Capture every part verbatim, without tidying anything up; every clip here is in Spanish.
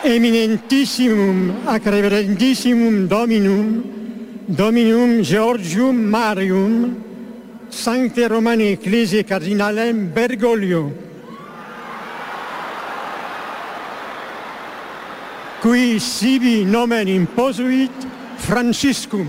Eminentissimum ac reverendissimum Dominum, Dominum Georgium Marium, Sancte Romani Ecclesiae Cardinalem Bergoglio, qui sibi nomen imposuit Franciscum.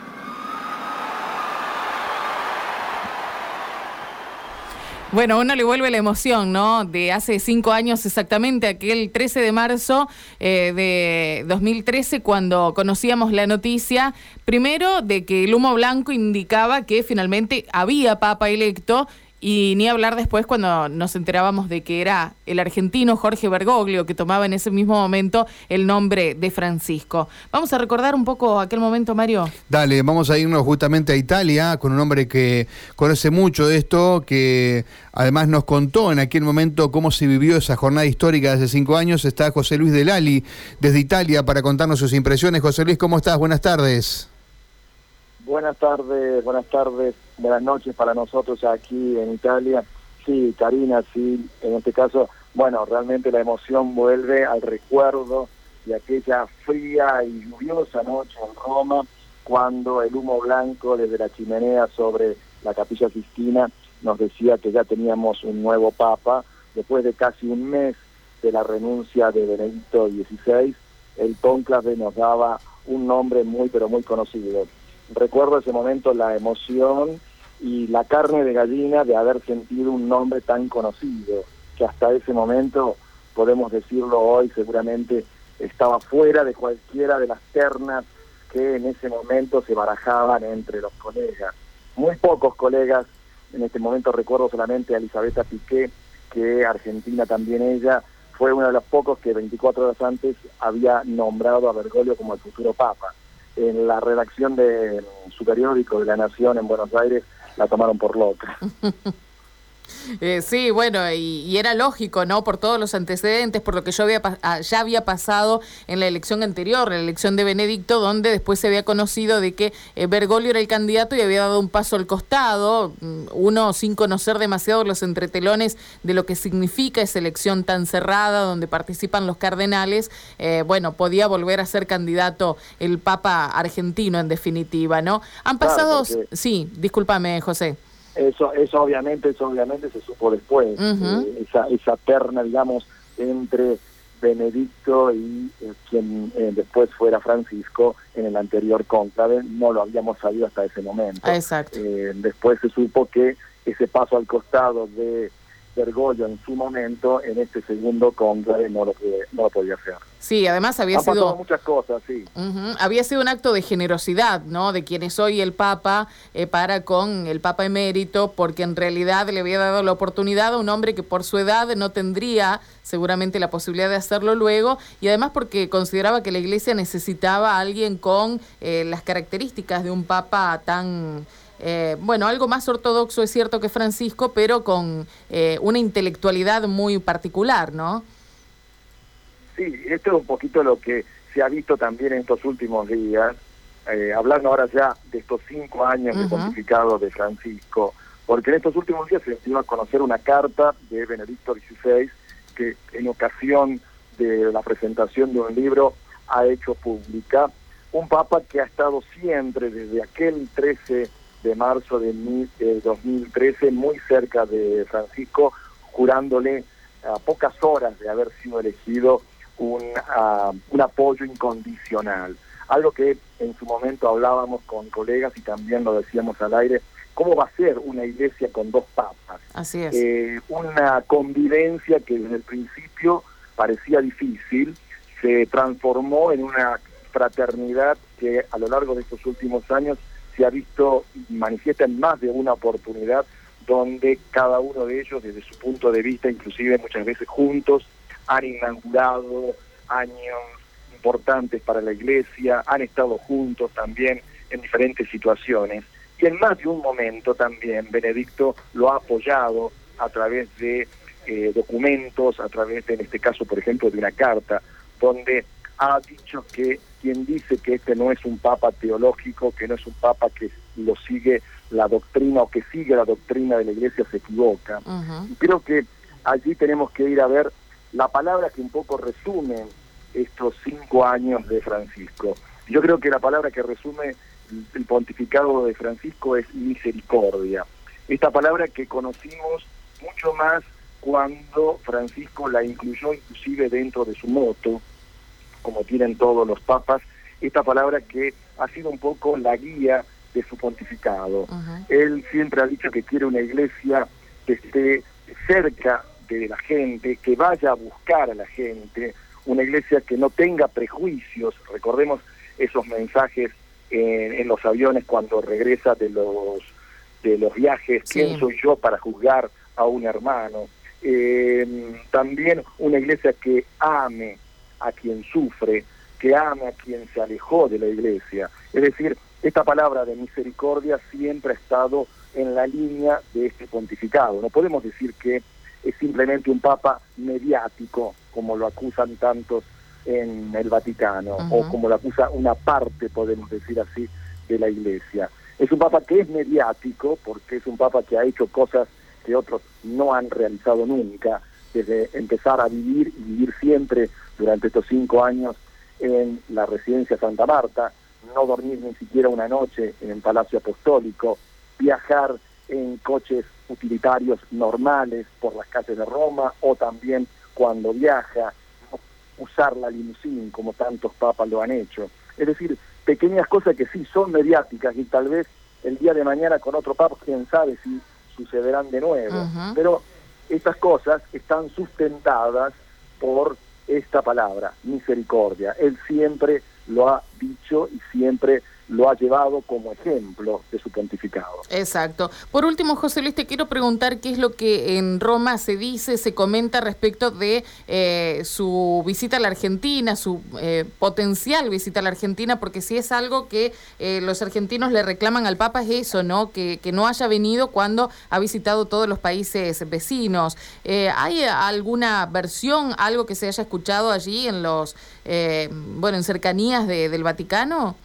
Bueno, uno le vuelve la emoción, ¿no? De hace cinco años exactamente, aquel trece de marzo eh, de dos mil trece, cuando conocíamos la noticia, primero de que el humo blanco indicaba que finalmente había papa electo, y ni hablar después cuando nos enterábamos de que era el argentino Jorge Bergoglio, que tomaba en ese mismo momento el nombre de Francisco. Vamos a recordar un poco aquel momento, Mario. Dale, vamos a irnos justamente a Italia con un hombre que conoce mucho de esto, que además nos contó en aquel momento cómo se vivió esa jornada histórica de hace cinco años. Está José Luis Delali desde Italia para contarnos sus impresiones. José Luis, ¿cómo estás? Buenas tardes. Buenas tardes, buenas tardes, buenas noches para nosotros aquí en Italia. Sí, Karina, sí, en este caso, bueno, realmente la emoción vuelve al recuerdo de aquella fría y lluviosa noche en Roma, cuando el humo blanco desde la chimenea sobre la Capilla Sistina nos decía que ya teníamos un nuevo Papa. Después de casi un mes de la renuncia de Benedicto dieciséis, el cónclave nos daba un nombre muy, pero muy conocido. Recuerdo ese momento la emoción y la carne de gallina de haber sentido un nombre tan conocido, que hasta ese momento, podemos decirlo hoy, seguramente estaba fuera de cualquiera de las ternas que en ese momento se barajaban entre los colegas. Muy pocos colegas, en este momento recuerdo solamente a Elisabetta Piqué, que Argentina también ella, fue uno de los pocos que veinticuatro horas antes había nombrado a Bergoglio como el futuro Papa. En la redacción de su periódico de La Nación en Buenos Aires la tomaron por loca. Eh, sí, bueno, y, y era lógico, ¿no? Por todos los antecedentes, por lo que yo había ya había pasado en la elección anterior, la elección de Benedicto, donde después se había conocido de que eh, Bergoglio era el candidato y había dado un paso al costado, uno sin conocer demasiado los entretelones de lo que significa esa elección tan cerrada, donde participan los cardenales. Eh, bueno, podía volver a ser candidato el Papa argentino, en definitiva, ¿no? Han pasado... Claro, porque... Sí, discúlpame, José. Eso, eso obviamente, eso obviamente se supo después, uh-huh. eh, esa, esa terna, digamos, entre Benedicto y eh, quien eh, después fuera Francisco en el anterior cónclave, no lo habíamos sabido hasta ese momento. Exacto. Eh, después se supo que ese paso al costado de Bergoglio en su momento, en este segundo cónclave, no lo, no lo podía hacer. Sí, además había Han sido... pasado muchas cosas, sí. Uh-huh. Había sido un acto de generosidad, ¿no? De quien es hoy el Papa eh, para con el Papa emérito, porque en realidad le había dado la oportunidad a un hombre que por su edad no tendría seguramente la posibilidad de hacerlo luego, y además porque consideraba que la Iglesia necesitaba a alguien con eh, las características de un Papa tan... Eh, bueno, algo más ortodoxo es cierto que Francisco, pero con eh, una intelectualidad muy particular, ¿no? Sí, esto es un poquito lo que se ha visto también en estos últimos días, eh, hablando ahora ya de estos cinco años uh-huh. de pontificado de Francisco, porque en estos últimos días se dio a conocer una carta de Benedicto dieciséis que en ocasión de la presentación de un libro ha hecho pública, un Papa que ha estado siempre desde aquel trece de marzo de dos mil trece muy cerca de Francisco, jurándole a pocas horas de haber sido elegido un, uh, un apoyo incondicional. Algo que en su momento hablábamos con colegas y también lo decíamos al aire, ¿cómo va a ser una iglesia con dos papas? Así es. Eh, una convivencia que desde el principio parecía difícil, se transformó en una fraternidad que a lo largo de estos últimos años se ha visto y manifiesta en más de una oportunidad, donde cada uno de ellos, desde su punto de vista, inclusive muchas veces juntos, han inaugurado años importantes para la Iglesia, han estado juntos también en diferentes situaciones, y en más de un momento también Benedicto lo ha apoyado a través de eh, documentos, a través de, en este caso, por ejemplo, de una carta, donde ha dicho que quien dice que este no es un papa teológico, que no es un papa que lo sigue la doctrina o que sigue la doctrina de la Iglesia, se equivoca. Uh-huh. Y creo que allí tenemos que ir a ver la palabra que un poco resume estos cinco años de Francisco. Yo creo que la palabra que resume el pontificado de Francisco es misericordia. Esta palabra que conocimos mucho más cuando Francisco la incluyó inclusive dentro de su moto, como tienen todos los papas, esta palabra que ha sido un poco la guía de su pontificado. Uh-huh. Él siempre ha dicho que quiere una iglesia que esté cerca de la gente, que vaya a buscar a la gente, una iglesia que no tenga prejuicios. Recordemos esos mensajes en, en los aviones cuando regresa de los de los viajes, sí. ¿Quién soy yo para juzgar a un hermano? Eh, también una iglesia que ame a quien sufre, que ame a quien se alejó de la iglesia. Es decir, esta palabra de misericordia siempre ha estado en la línea de este pontificado. No podemos decir que es simplemente un papa mediático, como lo acusan tantos en el Vaticano, uh-huh. o como lo acusa una parte, podemos decir así, de la iglesia. Es un papa que es mediático, porque es un papa que ha hecho cosas que otros no han realizado nunca, desde empezar a vivir y vivir siempre durante estos cinco años en la residencia Santa Marta, no dormir ni siquiera una noche en el Palacio Apostólico, viajar en coches utilitarios normales por las calles de Roma, o también cuando viaja, usar la limusín como tantos papas lo han hecho. Es decir, pequeñas cosas que sí son mediáticas y tal vez el día de mañana con otro papa, quién sabe si sucederán de nuevo. Uh-huh. Pero estas cosas están sustentadas por esta palabra, misericordia. Él siempre lo ha dicho y siempre lo ha llevado como ejemplo de su pontificado. Exacto. Por último, José Luis, te quiero preguntar qué es lo que en Roma se dice, se comenta respecto de eh, su visita a la Argentina, su eh, potencial visita a la Argentina, porque si es algo que eh, los argentinos le reclaman al Papa es eso, ¿no? Que, que no haya venido cuando ha visitado todos los países vecinos. Eh, ¿Hay alguna versión, algo que se haya escuchado allí en los, eh, bueno, en cercanías de, del Vaticano?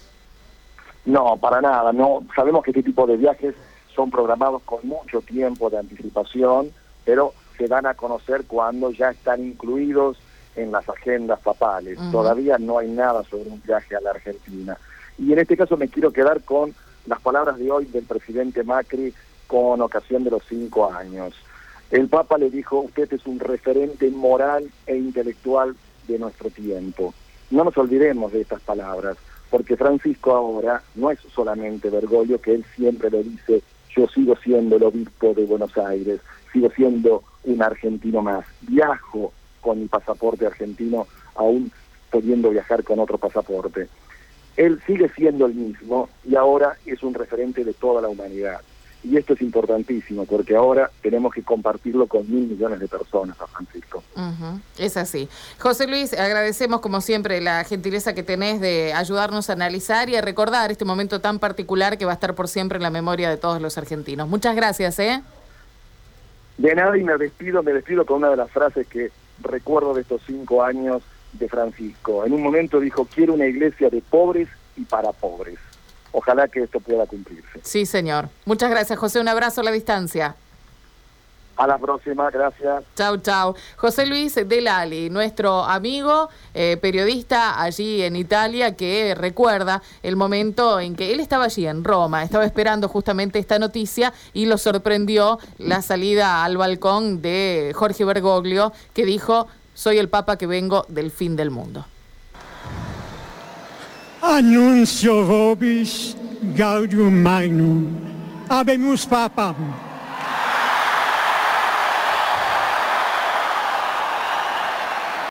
No, para nada. No, sabemos que este tipo de viajes son programados con mucho tiempo de anticipación, pero se dan a conocer cuando ya están incluidos en las agendas papales. Uh-huh. Todavía no hay nada sobre un viaje a la Argentina. Y en este caso me quiero quedar con las palabras de hoy del presidente Macri con ocasión de los cinco años. El Papa le dijo: usted es un referente moral e intelectual de nuestro tiempo. No nos olvidemos de estas palabras, porque Francisco ahora no es solamente Bergoglio, que él siempre lo dice: yo sigo siendo el obispo de Buenos Aires, sigo siendo un argentino más, viajo con mi pasaporte argentino, aún pudiendo viajar con otro pasaporte. Él sigue siendo el mismo y ahora es un referente de toda la humanidad. Y esto es importantísimo, porque ahora tenemos que compartirlo con mil millones de personas a Francisco. Uh-huh. Es así. José Luis, agradecemos como siempre la gentileza que tenés de ayudarnos a analizar y a recordar este momento tan particular que va a estar por siempre en la memoria de todos los argentinos. Muchas gracias, ¿eh? De nada, y me despido, me despido con una de las frases que recuerdo de estos cinco años de Francisco. En un momento dijo: quiero una iglesia de pobres y para pobres. Ojalá que esto pueda cumplirse. Sí, señor. Muchas gracias, José. Un abrazo a la distancia. A la próxima, gracias. Chau, chau. José Luis de Lali, nuestro amigo, eh, periodista allí en Italia, que recuerda el momento en que él estaba allí en Roma, estaba esperando justamente esta noticia y lo sorprendió la salida al balcón de Jorge Bergoglio, que dijo: soy el Papa que vengo del fin del mundo. Annuncio vobis gaudium magnum. Habemus Papam.